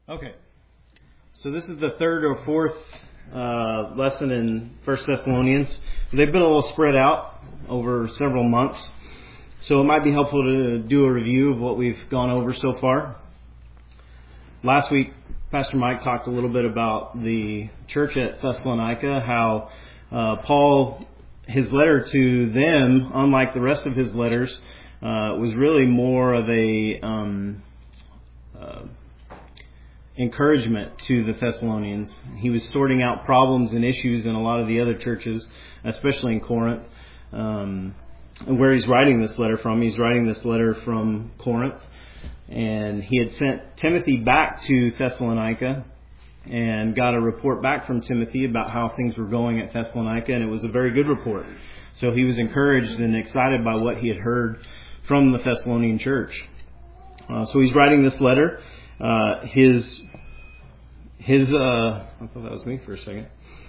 Okay, so this is the third or fourth lesson in 1 Thessalonians. They've been a little spread out over several months, so it might be helpful to do a review of what we've gone over so far. Last week, Pastor Mike talked a little bit about the church at Thessalonica, how Paul, his letter to them, unlike the rest of his letters, was really more of a encouragement to the Thessalonians. He was sorting out problems and issues in a lot of the other churches, especially in Corinth. Where he's writing this letter from, he's writing this letter from Corinth. And he had sent Timothy back to Thessalonica and got a report back from Timothy about how things were going at Thessalonica, and it was a very good report. So he was encouraged and excited by what he had heard from the Thessalonian church. So he's writing this letter. I thought that was me for a second.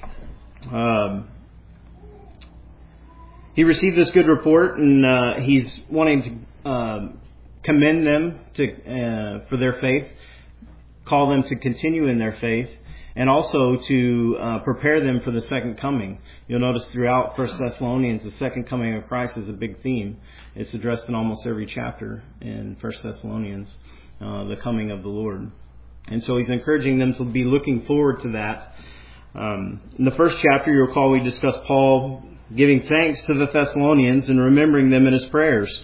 He received this good report, and he's wanting to commend them for their faith, call them to continue in their faith, and also to prepare them for the second coming. You'll notice throughout 1 Thessalonians, the second coming of Christ is a big theme. It's addressed in almost every chapter in 1 Thessalonians, the coming of the Lord. And so he's encouraging them to be looking forward to that. In the first chapter, you'll recall we discussed Paul giving thanks to the Thessalonians and remembering them in his prayers.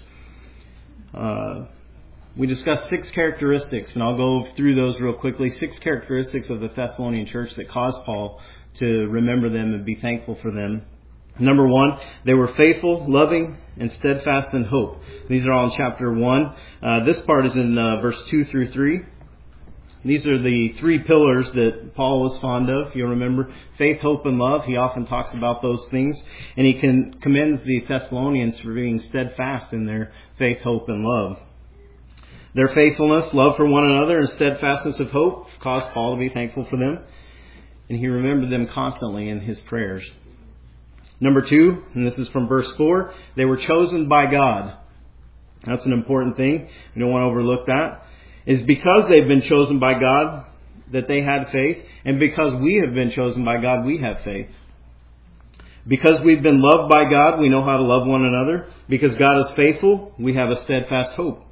We discussed 6 characteristics, and I'll go through those real quickly. 6 characteristics of the Thessalonian church that caused Paul to remember them and be thankful for them. Number 1, they were faithful, loving, and steadfast in hope. These are all in chapter 1. This part is in verse 2 through 3. These are the 3 pillars that Paul was fond of. You'll remember faith, hope, and love. He often talks about those things. And he commends the Thessalonians for being steadfast in their faith, hope, and love. Their faithfulness, love for one another, and steadfastness of hope caused Paul to be thankful for them. And he remembered them constantly in his prayers. Number 2, and this is from verse 4, they were chosen by God. That's an important thing. We don't want to overlook that. It's because they've been chosen by God that they had faith. And because we have been chosen by God, we have faith. Because we've been loved by God, we know how to love one another. Because God is faithful, we have a steadfast hope.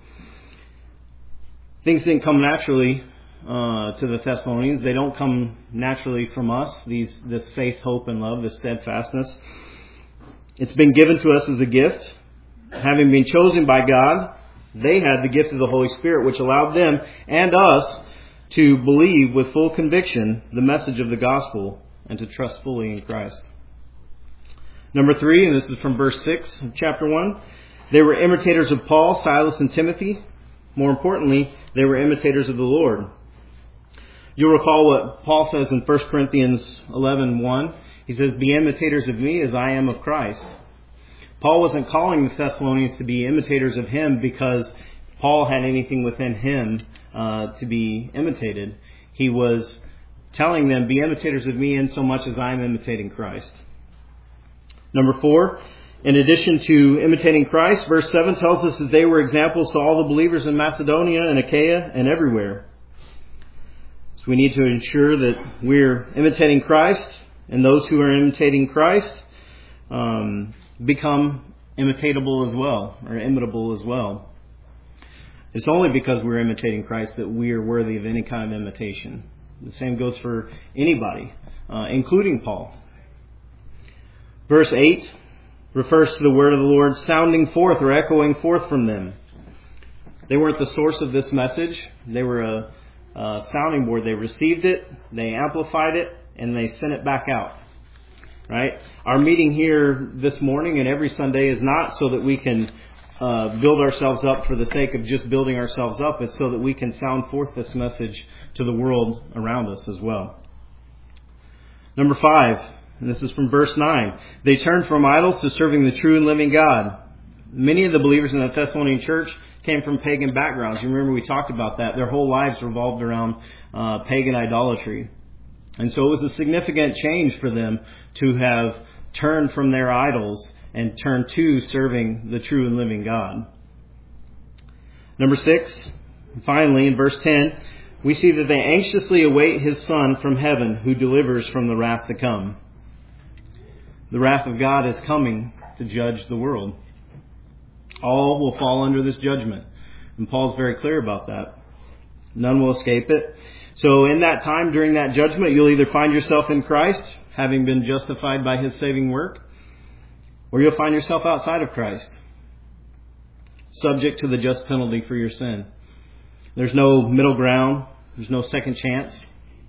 Things didn't come naturally to the Thessalonians. They don't come naturally from us, this faith, hope, and love, this steadfastness. It's been given to us as a gift. Having been chosen by God, they had the gift of the Holy Spirit, which allowed them and us to believe with full conviction the message of the gospel and to trust fully in Christ. Number 3, and this is from verse 6 of chapter 1, they were imitators of Paul, Silas, and Timothy. More importantly, they were imitators of the Lord. You'll recall what Paul says in 1 Corinthians 11:1. He says, "Be imitators of me as I am of Christ." Paul wasn't calling the Thessalonians to be imitators of him because Paul had anything within him to be imitated. He was telling them, be imitators of me in so much as I am imitating Christ. Number 4, in addition to imitating Christ, verse 7 tells us that they were examples to all the believers in Macedonia and Achaia and everywhere. So we need to ensure that we're imitating Christ, and those who are imitating Christ become imitatable as well, or imitable as well. It's only because we're imitating Christ that we are worthy of any kind of imitation. The same goes for anybody, including Paul. Verse 8 refers to the word of the Lord sounding forth or echoing forth from them. They weren't the source of this message. They were a sounding board. They received it, they amplified it, and they sent it back out. Right? Our meeting here this morning and every Sunday is not so that we can build ourselves up for the sake of just building ourselves up. It's so that we can sound forth this message to the world around us as well. Number 5, and this is from verse 9. They turned from idols to serving the true and living God. Many of the believers in the Thessalonian church came from pagan backgrounds. You remember we talked about that. Their whole lives revolved around pagan idolatry. And so it was a significant change for them to have turned from their idols and turned to serving the true and living God. Number 6, finally, in verse 10, we see that they anxiously await His Son from heaven who delivers from the wrath to come. The wrath of God is coming to judge the world. All will fall under this judgment. And Paul's very clear about that. None will escape it. So in that time, during that judgment, you'll either find yourself in Christ, having been justified by His saving work, or you'll find yourself outside of Christ, subject to the just penalty for your sin. There's no middle ground. There's no second chance.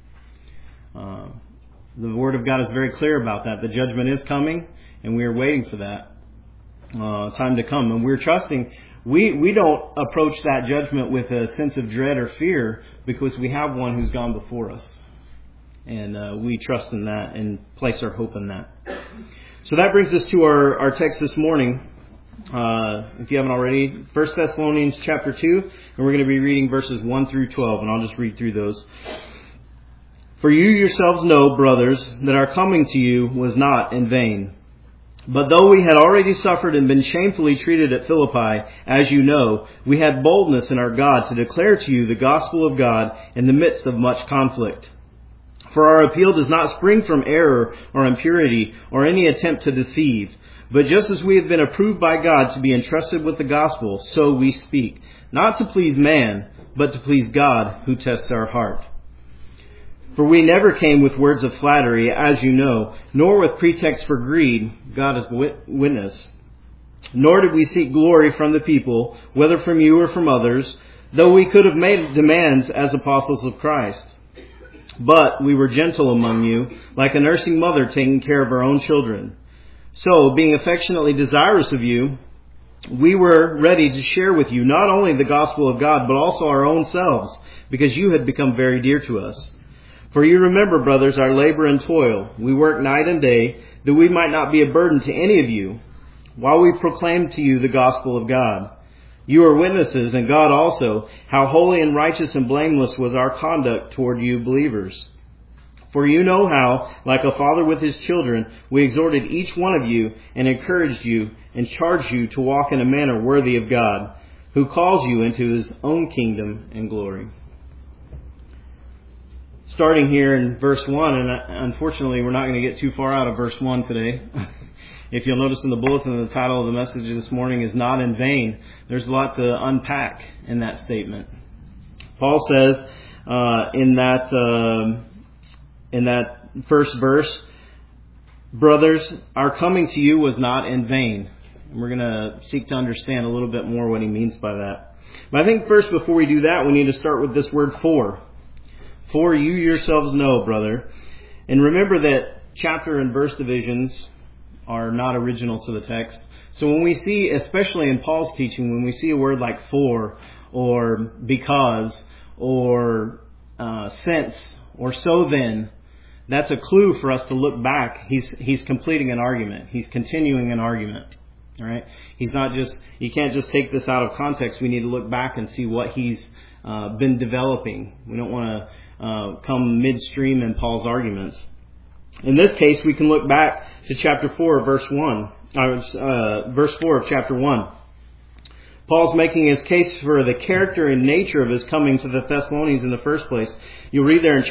The Word of God is very clear about that. The judgment is coming, and we are waiting for that time to come. And we're trusting. We don't approach that judgment with a sense of dread or fear because we have one who's gone before us. And we trust in that and place our hope in that. So that brings us to our text this morning. If you haven't already, 1 Thessalonians chapter 2, and we're going to be reading verses 1 through 12, and I'll just read through those. For you yourselves know, brothers, that our coming to you was not in vain. But though we had already suffered and been shamefully treated at Philippi, as you know, we had boldness in our God to declare to you the gospel of God in the midst of much conflict. For our appeal does not spring from error or impurity or any attempt to deceive. But just as we have been approved by God to be entrusted with the gospel, so we speak, not to please man, but to please God who tests our heart. For we never came with words of flattery, as you know, nor with pretext for greed, God is witness. Nor did we seek glory from the people, whether from you or from others, though we could have made demands as apostles of Christ. But we were gentle among you, like a nursing mother taking care of her own children. So, being affectionately desirous of you, we were ready to share with you not only the gospel of God, but also our own selves, because you had become very dear to us. For you remember, brothers, our labor and toil. We work night and day, that we might not be a burden to any of you, while we proclaim to you the gospel of God. You are witnesses, and God also, how holy and righteous and blameless was our conduct toward you believers. For you know how, like a father with his children, we exhorted each one of you and encouraged you and charged you to walk in a manner worthy of God, who calls you into His own kingdom and glory. Starting here in verse 1, and unfortunately we're not going to get too far out of verse 1 today. If you'll notice in the bulletin, the title of the message this morning is Not in Vain. There's a lot to unpack in that statement. Paul says in that first verse, brothers, our coming to you was not in vain. And we're going to seek to understand a little bit more what he means by that. But I think first, before we do that, we need to start with this word for. For you yourselves know, brother. And remember that chapter and verse divisions are not original to the text. So when we see, especially in Paul's teaching, when we see a word like for, or because, or since, or so then, that's a clue for us to look back. He's completing an argument. He's continuing an argument. All right? You can't just take this out of context. We need to look back and see what he's been developing. We don't want to come midstream in Paul's arguments. In this case, we can look back to chapter 4, verse 4 of chapter 1. Paul's making his case for the character and nature of his coming to the Thessalonians in the first place. You'll read there in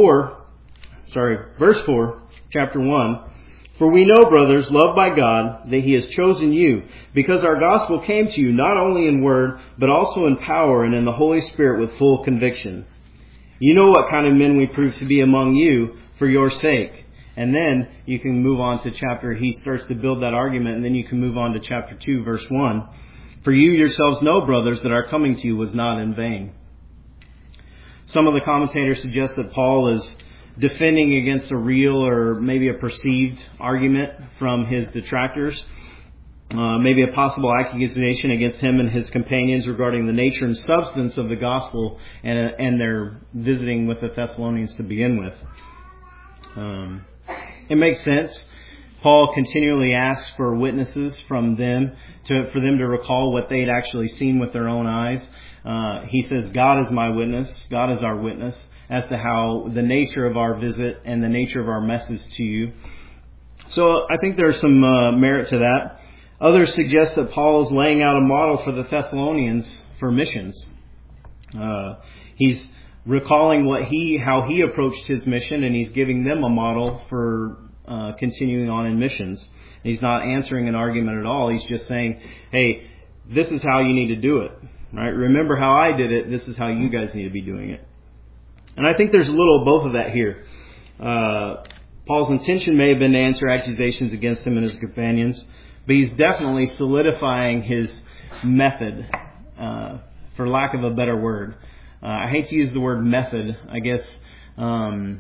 verse 4, chapter 1. For we know, brothers, loved by God, that He has chosen you, because our gospel came to you not only in word, but also in power and in the Holy Spirit with full conviction. You know what kind of men we proved to be among you for your sake. And then you can move on to he starts to build that argument, and then you can move on to chapter 2, verse 1. For you yourselves know, brothers, that our coming to you was not in vain. Some of the commentators suggest that Paul is defending against a real or maybe a perceived argument from his detractors. Maybe a possible accusation against him and his companions regarding the nature and substance of the gospel and their visiting with the Thessalonians to begin with. It makes sense. Paul continually asks for witnesses from them for them to recall what they'd actually seen with their own eyes. He says, God is my witness. God is our witness as to how the nature of our visit and the nature of our message to you. So I think there's some merit to that. Others suggest that Paul is laying out a model for the Thessalonians for missions. He's recalling how he approached his mission, and he's giving them a model for continuing on in missions. He's not answering an argument at all. He's just saying, hey, this is how you need to do it. Right? Remember how I did it. This is how you guys need to be doing it. And I think there's a little of both of that here. Paul's intention may have been to answer accusations against him and his companions, but he's definitely solidifying his method, for lack of a better word. I hate to use the word method. I guess, fall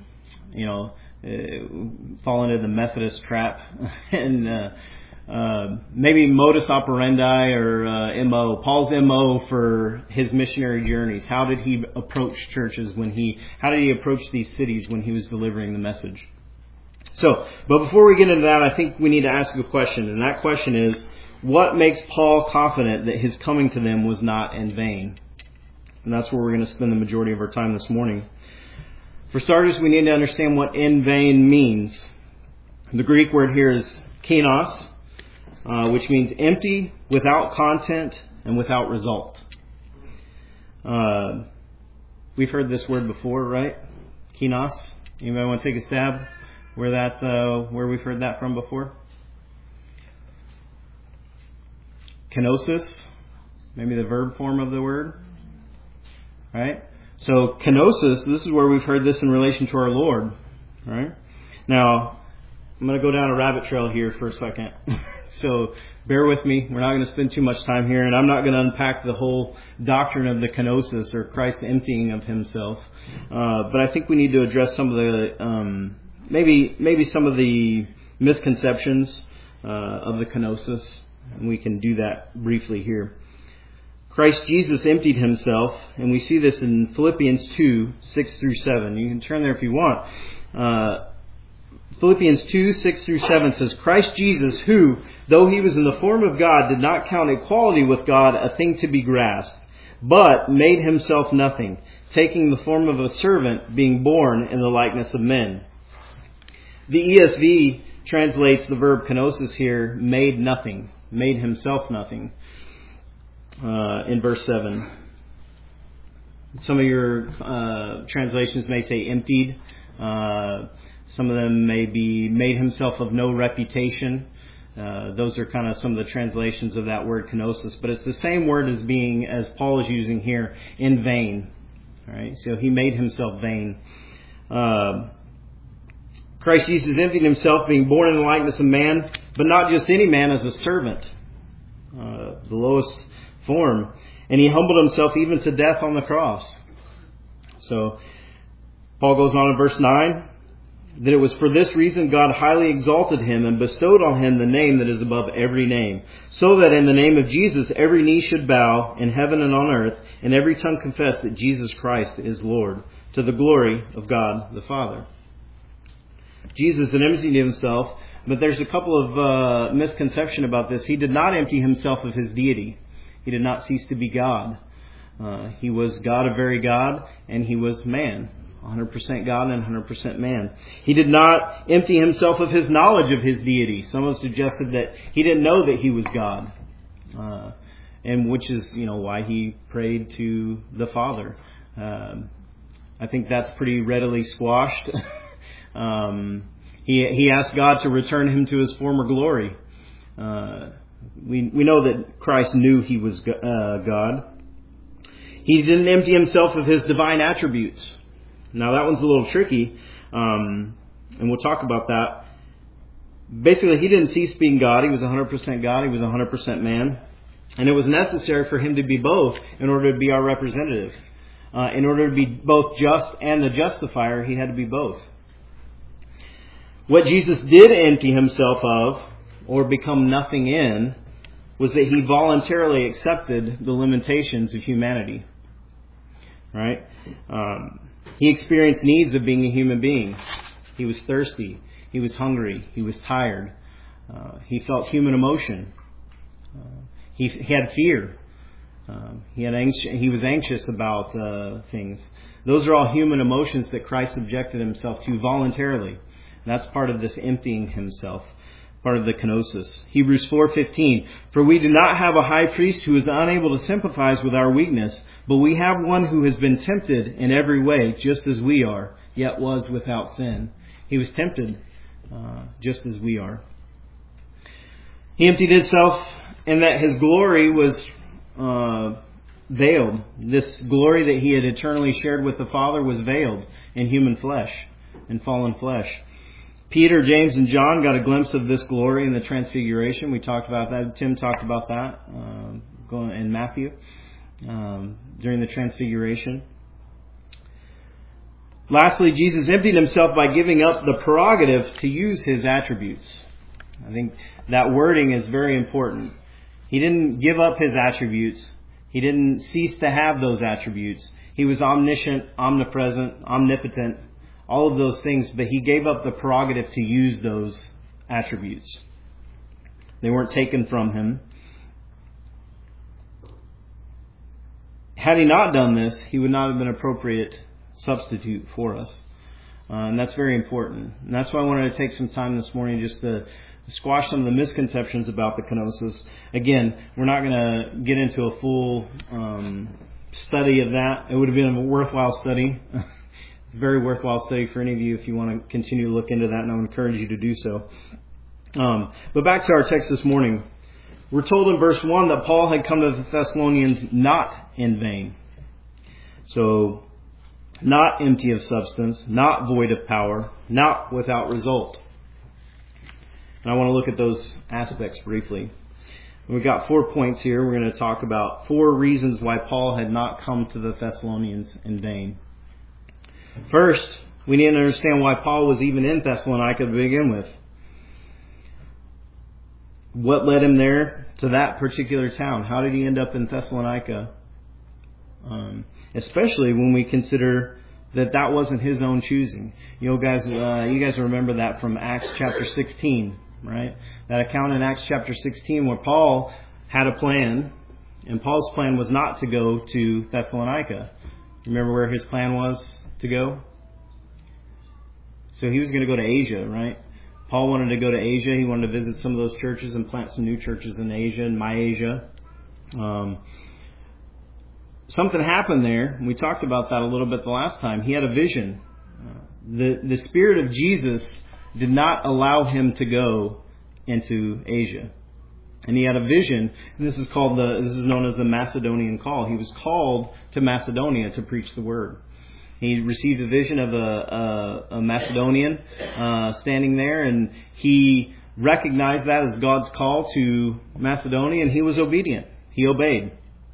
into the Methodist trap. And maybe modus operandi or MO. Paul's MO for his missionary journeys. How did he approach churches how did he approach these cities when he was delivering the message? But before we get into that, I think we need to ask a question. And that question is, what makes Paul confident that his coming to them was not in vain? And that's where we're going to spend the majority of our time this morning. For starters, we need to understand what in vain means. The Greek word here is kinos, which means empty, without content, and without result. We've heard this word before, right? Kinos. Anybody want to take a stab where we've heard that from before? Kenosis, maybe the verb form of the word, right? So kenosis, this is where we've heard this in relation to our Lord, right? Now, I'm going to go down a rabbit trail here for a second. So bear with me. We're not going to spend too much time here, and I'm not going to unpack the whole doctrine of the kenosis or Christ's emptying of himself. But I think we need to address some of the maybe some of the misconceptions of the kenosis, and we can do that briefly here. Christ Jesus emptied himself, and we see this in Philippians 2, 6 through 7. You can turn there if you want. Philippians 2, 6 through 7 says, Christ Jesus, who, though he was in the form of God, did not count equality with God a thing to be grasped, but made himself nothing, taking the form of a servant, being born in the likeness of men. The ESV translates the verb kenosis here, made nothing, made himself nothing, in verse 7. Some of your translations may say emptied. Some of them may be made himself of no reputation. Those are kind of some of the translations of that word kenosis. But it's the same word as Paul is using here, in vain. All right, so he made himself vain. Christ Jesus emptied himself, being born in the likeness of man, but not just any man, as a servant, the lowest form. And he humbled himself even to death on the cross. So Paul goes on in verse 9, that it was for this reason God highly exalted him and bestowed on him the name that is above every name, so that in the name of Jesus every knee should bow in heaven and on earth, and every tongue confess that Jesus Christ is Lord, to the glory of God the Father. Jesus had emptied himself, but there's a couple of misconceptions about this. He did not empty himself of his deity. He did not cease to be God. He was God, a very God, and he was man. 100% God and 100% man. He did not empty himself of his knowledge of his deity. Some have suggested that he didn't know that he was God. And which is, why he prayed to the Father. I think that's pretty readily squashed. He asked God to return him to his former glory. We know that Christ knew he was God. He didn't empty himself of his divine attributes. Now that one's a little tricky, and we'll talk about that. Basically, he didn't cease being God. He was 100% God. He was 100% man. And it was necessary for him to be both in order to be our representative. In order to be both just and the justifier, he had to be both. What Jesus did empty himself of, or become nothing in, was that he voluntarily accepted the limitations of humanity. Right? He experienced needs of being a human being. He was thirsty. He was hungry. He was tired. He felt human emotion. He had fear. He was anxious about things. Those are all human emotions that Christ subjected himself to voluntarily. That's part of this emptying himself. part of the kenosis. Hebrews 4:15, for we do not have a high priest who is unable to sympathize with our weakness, but we have one who has been tempted in every way, just as we are, yet was without sin. He was tempted just as we are. He emptied himself in that his glory was veiled. This glory that he had eternally shared with the Father was veiled in human flesh, in fallen flesh. Peter, James, and John got a glimpse of this glory in the Transfiguration. We talked about that. Tim talked about that in Matthew during the Transfiguration. Lastly, Jesus emptied himself by giving up the prerogative to use his attributes. I think that wording is very important. He didn't give up his attributes. He didn't cease to have those attributes. He was omniscient, omnipresent, omnipotent, all of those things, but he gave up the prerogative to use those attributes. They weren't taken from him. Had he not done this, he would not have been an appropriate substitute for us. And that's very important. And that's why I wanted to take some time this morning just to squash some of the misconceptions about the kenosis. Again, we're not going to get into a full study of that. It would have been a worthwhile study. It's a very worthwhile study for any of you if you want to continue to look into that, and I would encourage you to do so. But back to our text this morning. We're told in verse 1 that Paul had come to the Thessalonians not in vain. So, not empty of substance, not void of power, not without result. And I want to look at those aspects briefly. We've got 4 points here. We're going to talk about 4 reasons why Paul had not come to the Thessalonians in vain. First, we need to understand why Paul was even in Thessalonica to begin with. What led him there to that particular town? How did he end up in Thessalonica? Especially when we consider that that wasn't his own choosing. You guys remember that from Acts chapter 16, right? That account in Acts chapter 16 where Paul had a plan, and Paul's plan was not to go to Thessalonica. Remember where his plan was to go? So he was going to go to Asia, right? Paul wanted to go to Asia. He wanted to visit some of those churches and plant some new churches in Asia, in Myasia. Something happened there. We talked about that a little bit the last time. He had a vision. The Spirit of Jesus did not allow him to go into Asia. And he had a vision, and this is known as the Macedonian call. He was called to Macedonia to preach the word. He received a vision of a Macedonian standing there, and he recognized that as God's call to Macedonia, and he was obedient. He obeyed.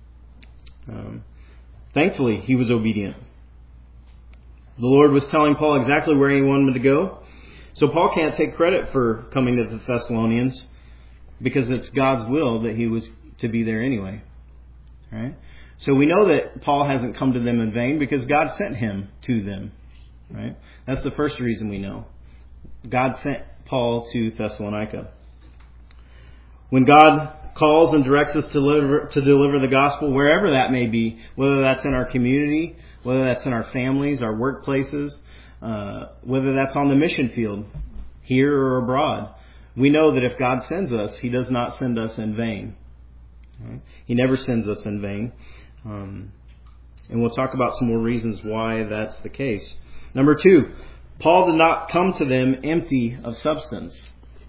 Thankfully, he was obedient. The Lord was telling Paul exactly where he wanted him to go. So Paul can't take credit for coming to the Thessalonians because it's God's will that he was to be there anyway. Right? So we know that Paul hasn't come to them in vain because God sent him to them. Right? That's the first reason we know. God sent Paul to Thessalonica. When God calls and directs us to deliver the gospel, wherever that may be, whether that's in our community, whether that's in our families, our workplaces, whether that's on the mission field, here or abroad, we know that if God sends us, He does not send us in vain. Right? He never sends us in vain. And we'll talk about some more reasons why that's the case. Number 2, Paul did not come to them empty of substance.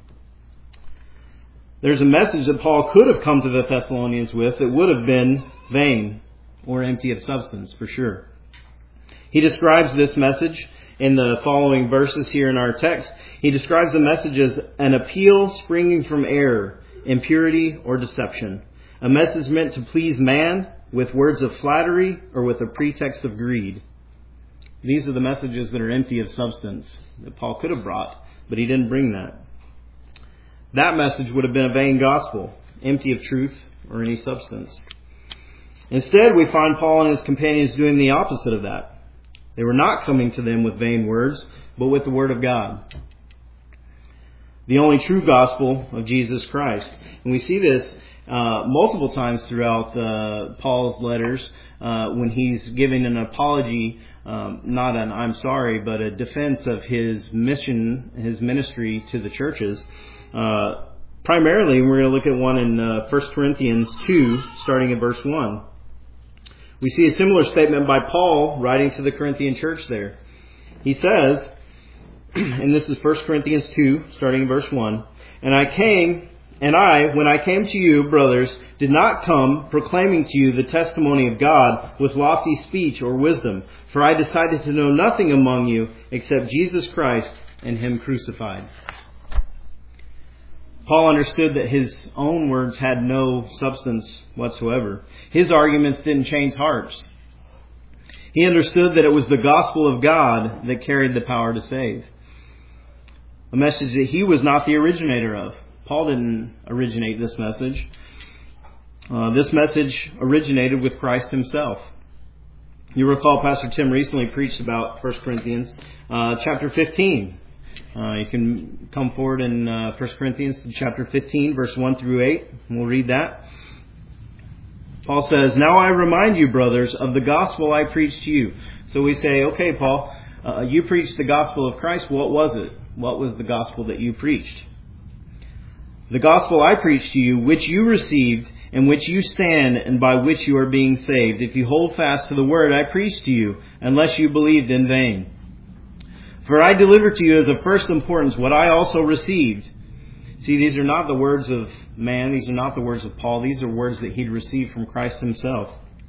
There's a message that Paul could have come to the Thessalonians with that would have been vain or empty of substance, for sure. He describes this message in the following verses here in our text. He describes the message as an appeal springing from error, impurity, or deception. A message meant to please man with words of flattery or with a pretext of greed. These are the messages that are empty of substance that Paul could have brought, but he didn't bring that. That message would have been a vain gospel, empty of truth or any substance. Instead, we find Paul and his companions doing the opposite of that. They were not coming to them with vain words, but with the Word of God. The only true gospel of Jesus Christ. And we see this multiple times throughout Paul's letters when he's giving an apology, not an I'm sorry, but a defense of his mission, his ministry to the churches. Primarily, we're going to look at one in 1 Corinthians 2, starting at verse 1. We see a similar statement by Paul writing to the Corinthian church there. He says, and this is 1 Corinthians 2, starting in verse 1, when I came to you, brothers, did not come proclaiming to you the testimony of God with lofty speech or wisdom, for I decided to know nothing among you except Jesus Christ and Him crucified. Paul understood that his own words had no substance whatsoever. His arguments didn't change hearts. He understood that it was the gospel of God that carried the power to save. A message that he was not the originator of. Paul didn't originate this message. This message originated with Christ Himself. You recall Pastor Tim recently preached about 1 Corinthians chapter 15. You can come forward in 1 Corinthians chapter 15, verse 1 through 8, and we'll read that. Paul says, now I remind you, brothers, of the gospel I preached to you. So we say, okay, Paul, you preached the gospel of Christ. What was it? What was the gospel that you preached? The gospel I preached to you, which you received, in which you stand, and by which you are being saved, if you hold fast to the word I preached to you, unless you believed in vain. For I delivered to you as of first importance what I also received. See, these are not the words of man. These are not the words of Paul. These are words that he'd received from Christ Himself.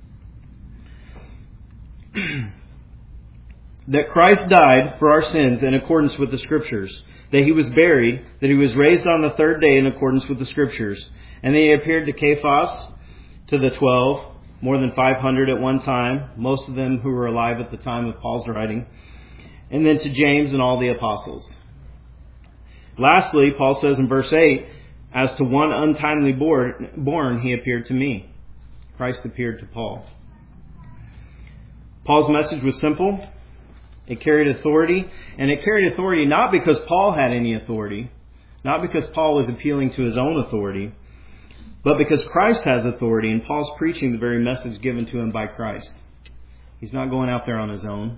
That Christ died for our sins in accordance with the Scriptures. That He was buried. That He was raised on the third day in accordance with the Scriptures. And that He appeared to Cephas, to the 12, more than 500 at one time. Most of them who were alive at the time of Paul's writing. And then to James and all the apostles. Lastly, Paul says in verse 8, as to one untimely born, He appeared to me. Christ appeared to Paul. Paul's message was simple. It carried authority. And it carried authority not because Paul had any authority, not because Paul was appealing to his own authority, but because Christ has authority and Paul's preaching the very message given to him by Christ. He's not going out there on his own.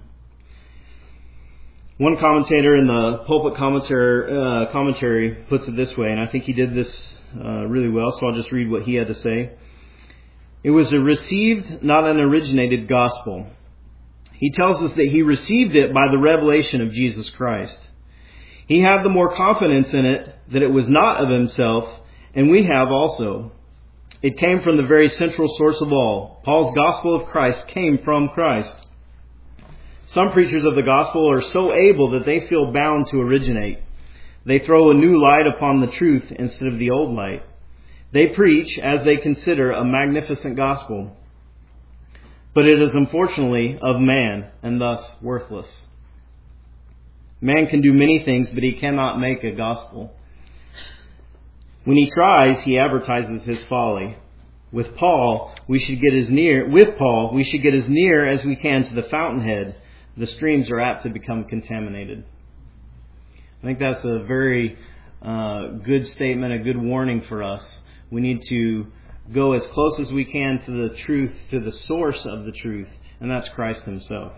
One commentator in the pulpit commentary puts it this way, and I think he did this really well, so I'll just read what he had to say. It was a received, not an originated gospel. He tells us that he received it by the revelation of Jesus Christ. He had the more confidence in it that it was not of himself, and we have also. It came from the very central source of all. Paul's gospel of Christ came from Christ. Some preachers of the gospel are so able that they feel bound to originate. They throw a new light upon the truth instead of the old light. They preach as they consider a magnificent gospel. But it is unfortunately of man and thus worthless. Man can do many things, but he cannot make a gospel. When he tries, he advertises his folly. With Paul, we should get as near as we can to the fountainhead. The streams are apt to become contaminated. I think that's a very good statement, a good warning for us. We need to go as close as we can to the truth, to the source of the truth, and that's Christ Himself.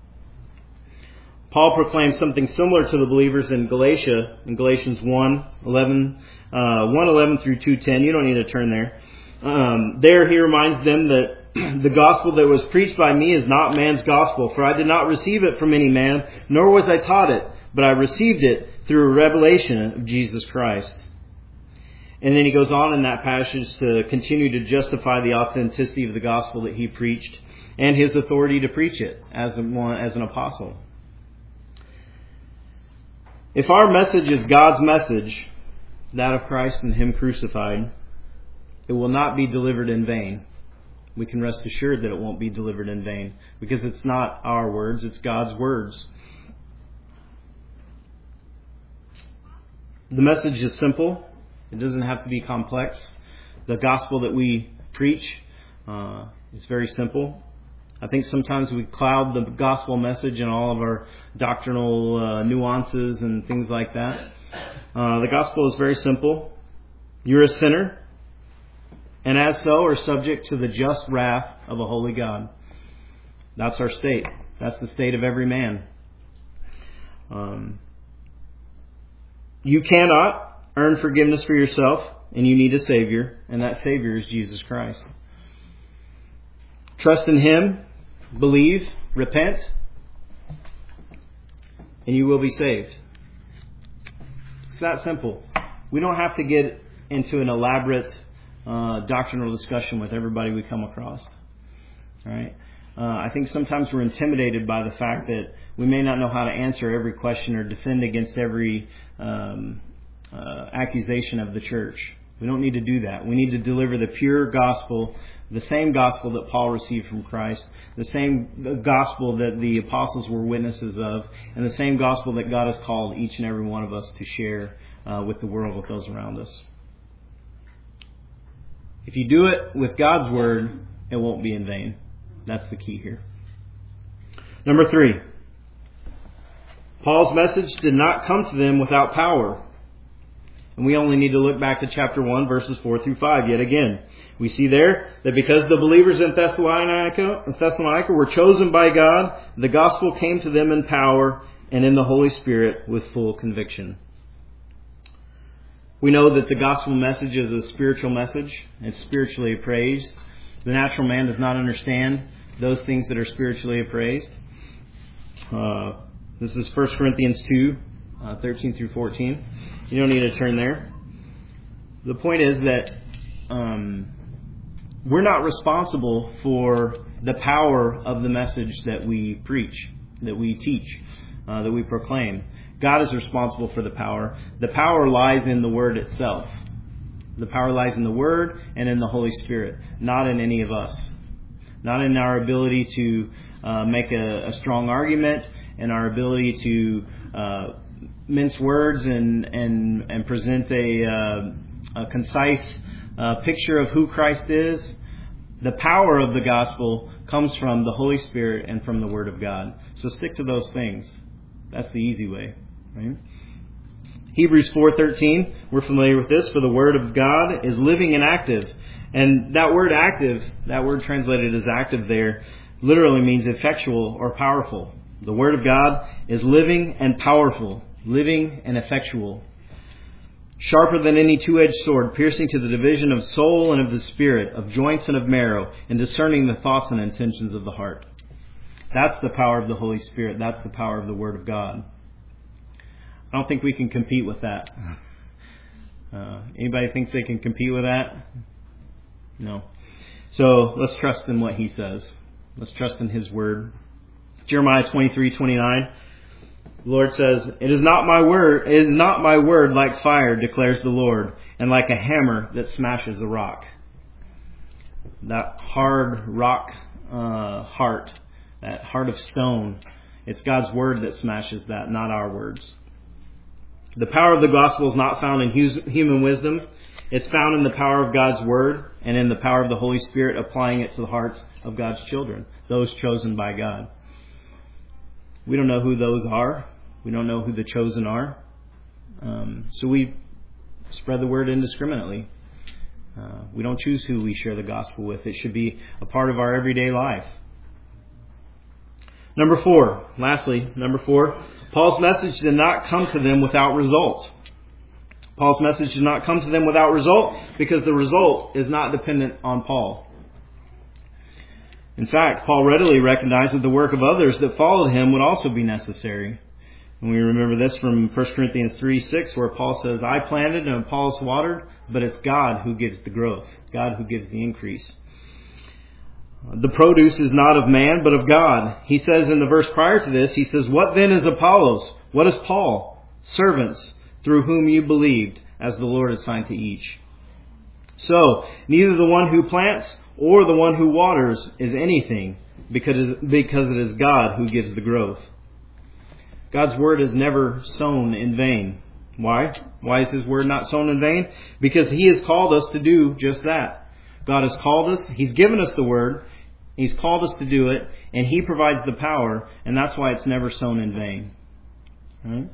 Paul proclaimed something similar to the believers in Galatia, in Galatians 1:11 through 2:10. You don't need to turn there. There he reminds them that the gospel that was preached by me is not man's gospel, for I did not receive it from any man, nor was I taught it, but I received it through a revelation of Jesus Christ. And then he goes on in that passage to continue to justify the authenticity of the gospel that he preached and his authority to preach it as an apostle. If our message is God's message, that of Christ and Him crucified, it will not be delivered in vain. We can rest assured that it won't be delivered in vain, because it's not our words, it's God's words. The message is simple. It doesn't have to be complex. The gospel that we preach is very simple. I think sometimes we cloud the gospel message in all of our doctrinal nuances and things like that. The gospel is very simple. You're a sinner, and as so are subject to the just wrath of a holy God. That's our state. That's the state of every man. You cannot earn forgiveness for yourself, and you need a Savior, and that Savior is Jesus Christ. Trust in Him, believe, repent, and you will be saved. It's that simple. We don't have to get into an elaborate doctrinal discussion with everybody we come across. All right? I think sometimes we're intimidated by the fact that we may not know how to answer every question or defend against every accusation of the church. We don't need to do that. We need to deliver the pure gospel, the same gospel that Paul received from Christ, the same gospel that the apostles were witnesses of, and the same gospel that God has called each and every one of us to share with the world, with those around us. If you do it with God's Word, it won't be in vain. That's the key here. Number 3. Paul's message did not come to them without power. And we only need to look back to chapter 1, verses 4 through 5 yet again. We see there that because the believers in Thessalonica were chosen by God, the gospel came to them in power and in the Holy Spirit with full conviction. We know that the gospel message is a spiritual message. It's spiritually appraised. The natural man does not understand those things that are spiritually appraised. This is 1 Corinthians 2, 13 through 14. You don't need to turn there. The point is that we're not responsible for the power of the message that we preach, that we teach, that we proclaim. God is responsible for the power. The power lies in the Word itself. The power lies in the Word and in the Holy Spirit, not in any of us. Not in our ability to make a strong argument, and our ability to mince words and present a concise picture of who Christ is. The power of the gospel comes from the Holy Spirit and from the Word of God. So stick to those things. That's the easy way. Right? Hebrews 4:13, we're familiar with this, for the Word of God is living and active. And that word active, that word translated as active there, literally means effectual or powerful. The Word of God is living and powerful, living and effectual. Sharper than any two-edged sword, piercing to the division of soul and of the spirit, of joints and of marrow, and discerning the thoughts and intentions of the heart. That's the power of the Holy Spirit. That's the power of the Word of God. I don't think we can compete with that. Anybody thinks they can compete with that? No. So let's trust in what He says. Let's trust in His Word. Jeremiah 23:29. The Lord says, It is not my word like fire, declares the Lord, and like a hammer that smashes a rock. That hard rock heart, that heart of stone, it's God's Word that smashes that, not our words. The power of the gospel is not found in human wisdom. It's found in the power of God's Word and in the power of the Holy Spirit applying it to the hearts of God's children, those chosen by God. We don't know who those are. We don't know who the chosen are. So we spread the word indiscriminately. We don't choose who we share the gospel with. It should be a part of our everyday life. Number 4, Paul's message did not come to them without result. Paul's message did not come to them without result because the result is not dependent on Paul. In fact, Paul readily recognized that the work of others that followed him would also be necessary. And we remember this from 1 Corinthians 3:6, where Paul says, I planted and Apollos watered, but it's God who gives the growth, God who gives the increase. The produce is not of man, but of God. He says in the verse prior to this, he says, What then is Apollos? What is Paul? Servants, through whom you believed, as the Lord assigned to each. So, neither the one who plants or the one who waters is anything, because it is God who gives the growth. God's word is never sown in vain. Why? Why is His word not sown in vain? Because He has called us to do just that. God has called us. He's given us the word. He's called us to do it. And He provides the power. And that's why it's never sown in vain. Right?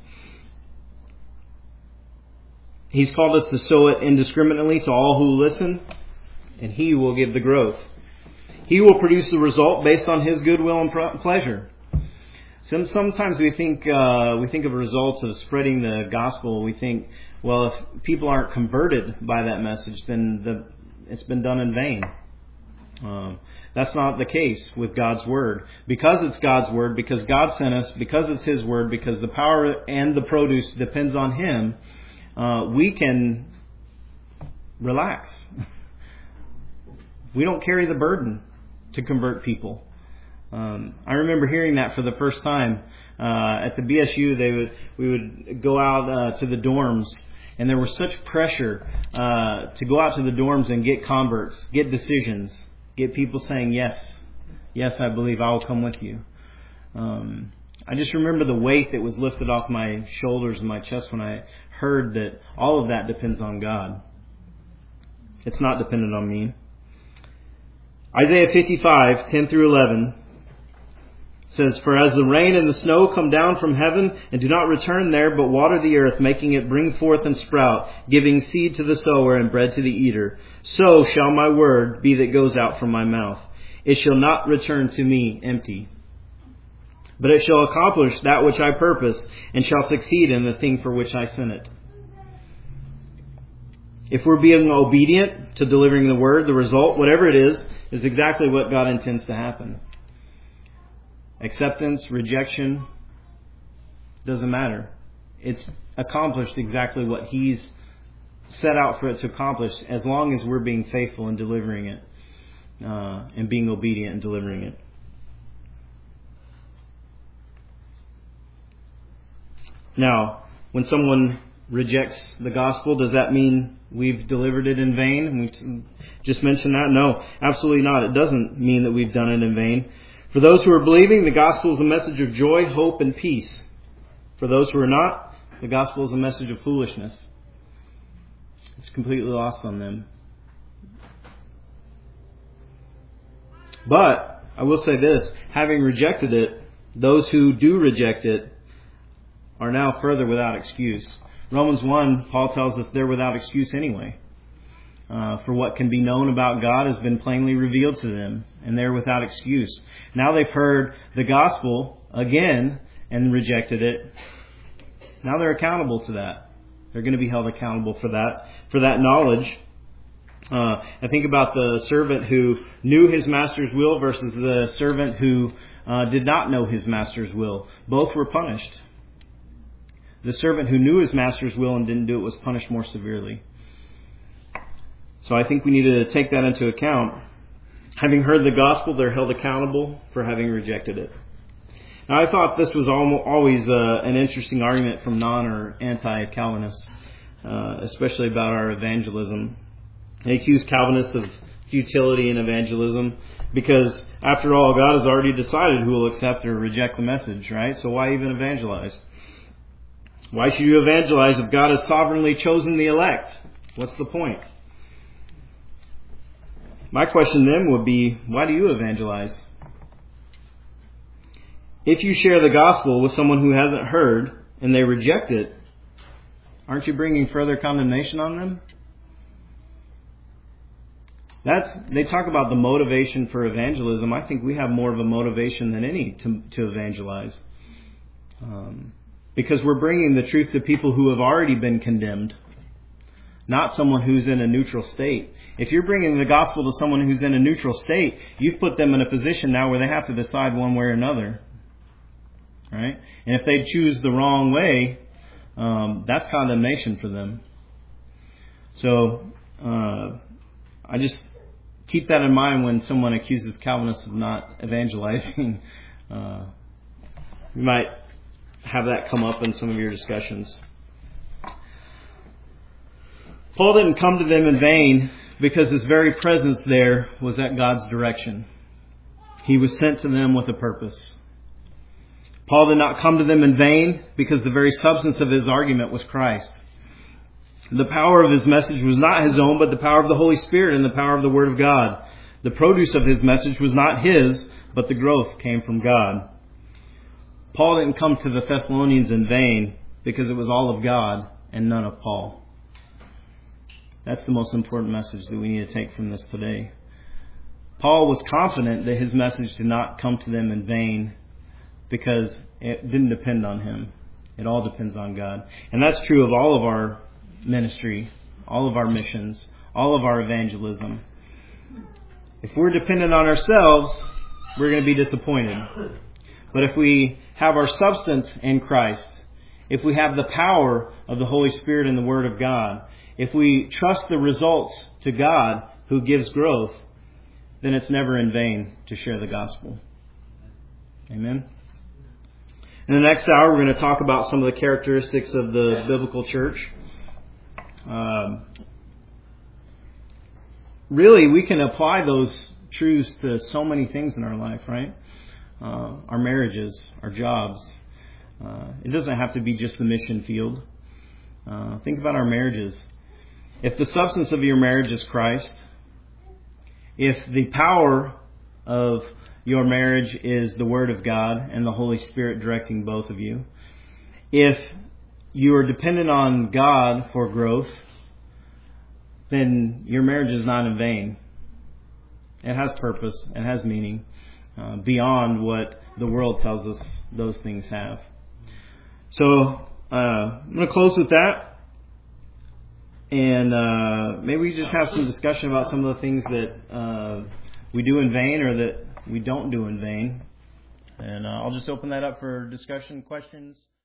He's called us to sow it indiscriminately to all who listen. And He will give the growth. He will produce the result based on His goodwill and pleasure. Sometimes we think of results of spreading the gospel. We think, well, if people aren't converted by that message, then it's been done in vain. That's not the case with God's Word. Because it's God's Word, because God sent us, because it's His Word, because the power and the produce depends on Him, we can relax. We don't carry the burden to convert people. I remember hearing that for the first time at the BSU. We would go out to the dorms, and there was such pressure to go out to the dorms and get converts, get decisions, get people saying yes, I believe, I will come with you. I just remember the weight that was lifted off my shoulders and my chest when I heard that all of that depends on God. It's not dependent on me. Isaiah 55, 10 through 11 says, "For as the rain and the snow come down from heaven and do not return there, but water the earth, making it bring forth and sprout, giving seed to the sower and bread to the eater, so shall my word be that goes out from my mouth. It shall not return to me empty, but it shall accomplish that which I purpose, and shall succeed in the thing for which I sent it." If we're being obedient to delivering the word, the result, whatever it is exactly what God intends to happen. Acceptance, rejection, doesn't matter. It's accomplished exactly what He's set out for it to accomplish, as long as we're being faithful in delivering it and being obedient in delivering it. Now, when someone rejects the gospel, does that mean we've delivered it in vain? We just mentioned that? No, absolutely not. It doesn't mean that we've done it in vain. For those who are believing, the gospel is a message of joy, hope, and peace. For those who are not, the gospel is a message of foolishness. It's completely lost on them. But I will say this, having rejected it, those who do reject it are now further without excuse. Romans 1, Paul tells us they're without excuse anyway. For what can be known about God has been plainly revealed to them, and they're without excuse. Now they've heard the gospel again and rejected it. Now they're accountable to that. They're going to be held accountable for that knowledge. I think about the servant who knew his master's will versus the servant who did not know his master's will. Both were punished. The servant who knew his master's will and didn't do it was punished more severely. So I think we need to take that into account. Having heard the gospel, they're held accountable for having rejected it. Now, I thought this was always an interesting argument from non- or anti-Calvinists, especially about our evangelism. They accuse Calvinists of futility in evangelism because, after all, God has already decided who will accept or reject the message, right? So why even evangelize? Why should you evangelize if God has sovereignly chosen the elect? What's the point? My question then would be, why do you evangelize? If you share the gospel with someone who hasn't heard and they reject it, aren't you bringing further condemnation on them? They talk about the motivation for evangelism. I think we have more of a motivation than any to evangelize. Because we're bringing the truth to people who have already been condemned, not someone who's in a neutral state. If you're bringing the gospel to someone who's in a neutral state, you've put them in a position now where they have to decide one way or another. Right? And if they choose the wrong way, that's condemnation for them. So I just keep that in mind when someone accuses Calvinists of not evangelizing. You might have that come up in some of your discussions. Paul didn't come to them in vain because his very presence there was at God's direction. He was sent to them with a purpose. Paul did not come to them in vain because the very substance of his argument was Christ. The power of his message was not his own, but the power of the Holy Spirit and the power of the Word of God. The produce of his message was not his, but the growth came from God. Paul didn't come to the Thessalonians in vain because it was all of God and none of Paul. That's the most important message that we need to take from this today. Paul was confident that his message did not come to them in vain because it didn't depend on him. It all depends on God. And that's true of all of our ministry, all of our missions, all of our evangelism. If we're dependent on ourselves, we're going to be disappointed. But if we have our substance in Christ, if we have the power of the Holy Spirit and the Word of God, if we trust the results to God who gives growth, then it's never in vain to share the gospel. Amen. In the next hour, we're going to talk about some of the characteristics of the biblical church. Really, we can apply those truths to so many things in our life, right? Our marriages, our jobs. It doesn't have to be just the mission field. Think about our marriages. If the substance of your marriage is Christ, if the power of your marriage is the Word of God and the Holy Spirit directing both of you, if you are dependent on God for growth, then your marriage is not in vain. It has purpose. It has meaning beyond what the world tells us those things have. So I'm going to close with that. And maybe we just have some discussion about some of the things that we do in vain or that we don't do in vain. And I'll just open that up for discussion, questions.